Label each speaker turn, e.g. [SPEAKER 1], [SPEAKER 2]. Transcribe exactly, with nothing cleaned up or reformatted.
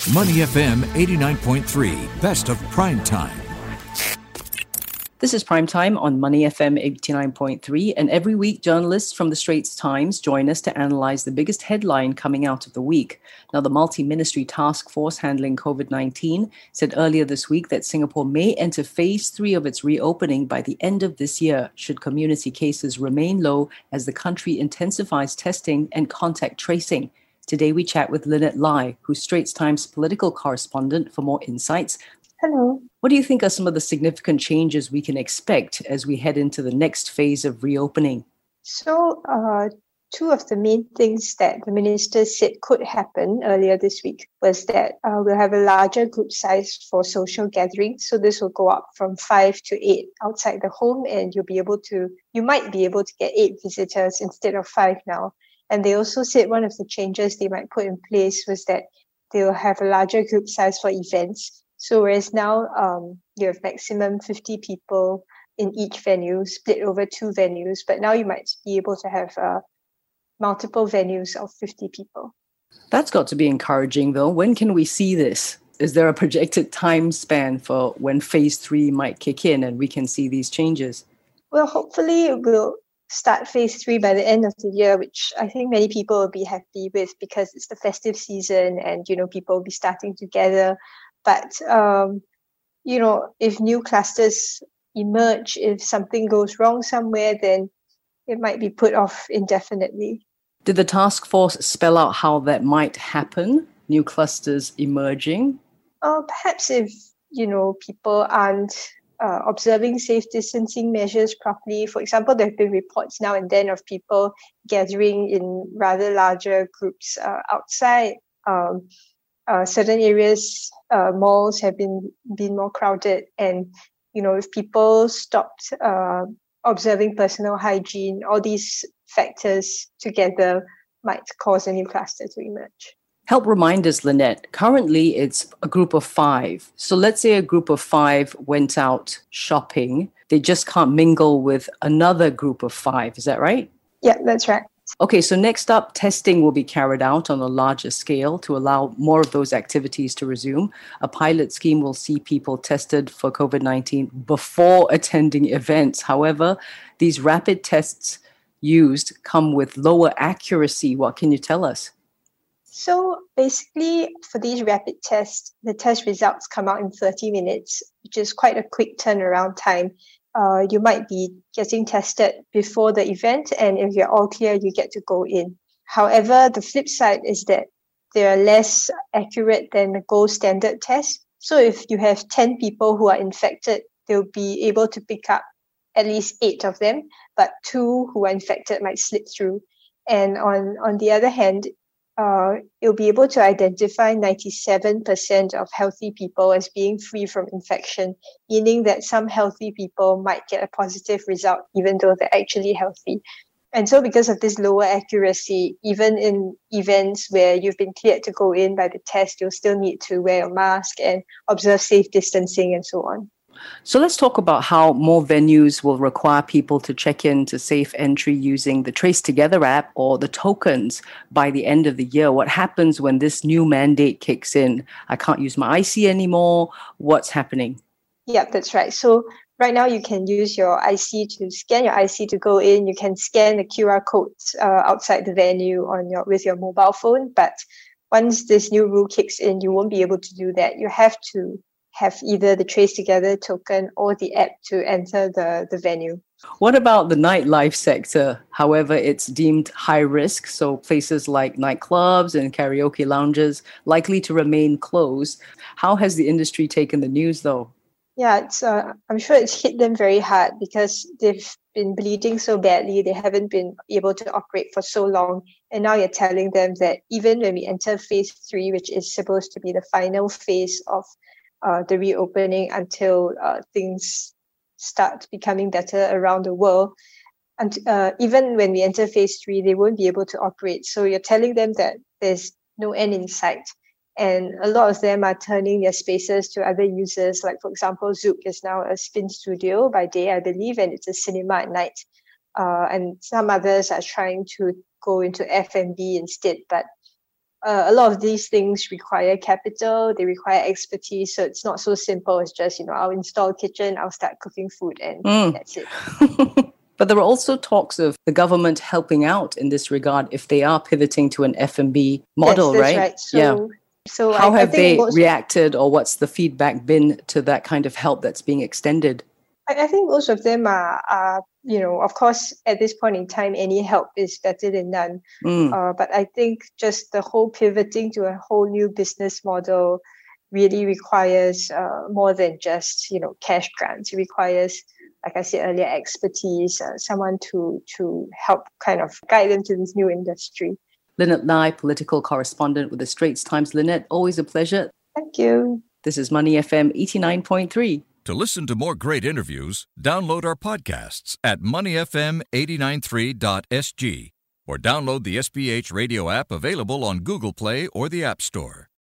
[SPEAKER 1] Money F M eighty-nine point three, best of prime time.
[SPEAKER 2] This is Prime Time on Money F M eighty-nine point three, and every week journalists from the Straits Times join us to analyze the biggest headline coming out of the week. Now, the multi-ministry task force handling COVID nineteen said earlier this week that Singapore may enter phase three of its reopening by the end of this year, should community cases remain low as the country intensifies testing and contact tracing. Today we chat with Lynette Lai, who's Straits Times political correspondent, for more insights.
[SPEAKER 3] Hello.
[SPEAKER 2] What do you think are some of the significant changes we can expect as we head into the next phase of reopening?
[SPEAKER 3] So, uh, two of the main things that the minister said could happen earlier this week was that uh, we'll have a larger group size for social gatherings. So this will go up from five to eight outside the home, and you'll be able to, you might be able to get eight visitors instead of five now. And they also said one of the changes they might put in place was that they'll have a larger group size for events. So whereas now um, you have maximum fifty people in each venue, split over two venues, but now you might be able to have uh, multiple venues of fifty people.
[SPEAKER 2] That's got to be encouraging, though. When can we see this? Is there a projected time span for when phase three might kick in and we can see these changes?
[SPEAKER 3] Well, hopefully we'll start phase three by the end of the year, which I think many people will be happy with because it's the festive season and, you know, people will be starting to gather. But, um, you know, if new clusters emerge, if something goes wrong somewhere, then it might be put off indefinitely.
[SPEAKER 2] Did the task force spell out how that might happen, new clusters emerging?
[SPEAKER 3] Uh, perhaps if, you know, people aren't uh, observing safe distancing measures properly. For example, there have been reports now and then of people gathering in rather larger groups uh, outside. Um, Uh, certain areas, uh, malls have been been more crowded, and you know, if people stopped uh, observing personal hygiene, all these factors together might cause a new cluster to emerge.
[SPEAKER 2] Help remind us, Lynette. Currently, it's a group of five. So let's say a group of five went out shopping. They just can't mingle with another group of five. Is that right?
[SPEAKER 3] Yeah, that's right.
[SPEAKER 2] Okay, so next up, testing will be carried out on a larger scale to allow more of those activities to resume. A pilot scheme will see people tested for COVID nineteen before attending events. However, these rapid tests used come with lower accuracy. What can you tell us?
[SPEAKER 3] So basically, for these rapid tests, the test results come out in thirty minutes, which is quite a quick turnaround time. Uh, you might be getting tested before the event, and if you're all clear, you get to go in. However, the flip side is that they are less accurate than the gold standard test. So if you have ten people who are infected, they'll be able to pick up at least eight of them, but two who are infected might slip through. And on, on the other hand, Uh, it'll be able to identify ninety-seven percent of healthy people as being free from infection, meaning that some healthy people might get a positive result even though they're actually healthy. And so because of this lower accuracy, even in events where you've been cleared to go in by the test, you'll still need to wear a mask and observe safe distancing and so on.
[SPEAKER 2] So let's talk about how more venues will require people to check in to safe entry using the Trace Together app or the tokens by the end of the year. What happens when this new mandate kicks in? I can't use my I C anymore. What's happening?
[SPEAKER 3] Yeah, that's right. So right now you can use your I C to scan your I C to go in. You can scan the Q R codes uh, outside the venue on your with your mobile phone. But once this new rule kicks in, you won't be able to do that. You have to have either the Trace Together token or the app to enter the, the venue.
[SPEAKER 2] What about the nightlife sector? However, it's deemed high risk, so places like nightclubs and karaoke lounges likely to remain closed. How has the industry taken the news, though?
[SPEAKER 3] Yeah, it's, uh, I'm sure it's hit them very hard because they've been bleeding so badly. They haven't been able to operate for so long. And now you're telling them that even when we enter phase three, which is supposed to be the final phase of Uh, the reopening until uh, things start becoming better around the world. And uh, even when we enter phase three, they won't be able to operate. So you're telling them that there's no end in sight. And a lot of them are turning their spaces to other users. Like, for example, Zouk is now a spin studio by day, I believe, and it's a cinema at night. Uh, and some others are trying to go into F and B instead. But uh, a lot of these things require capital, they require expertise. So it's not so simple as just, you know, I'll install a kitchen, I'll start cooking food, and mm. that's it.
[SPEAKER 2] But there are also talks of the government helping out in this regard if they are pivoting to an F and B model,
[SPEAKER 3] yes, that's
[SPEAKER 2] right?
[SPEAKER 3] right. So,
[SPEAKER 2] yeah.
[SPEAKER 3] So
[SPEAKER 2] how
[SPEAKER 3] I,
[SPEAKER 2] have
[SPEAKER 3] I think
[SPEAKER 2] they
[SPEAKER 3] most,
[SPEAKER 2] reacted, or what's the feedback been to that kind of help that's being extended?
[SPEAKER 3] I, I think most of them are, are, you know, of course, at this point in time, any help is better than none. Mm. Uh, but I think just the whole pivoting to a whole new business model really requires uh, more than just, you know, cash grants. It requires, like I said earlier, expertise, uh, someone to to help kind of guide them to this new industry.
[SPEAKER 2] Lynette Lai, political correspondent with the Straits Times. Lynette, always a pleasure.
[SPEAKER 3] Thank you.
[SPEAKER 2] This is Money F M eighty-nine point three.
[SPEAKER 1] To listen to more great interviews, download our podcasts at money f m eight nine three dot s g or download the S P H radio app available on Google Play or the App Store.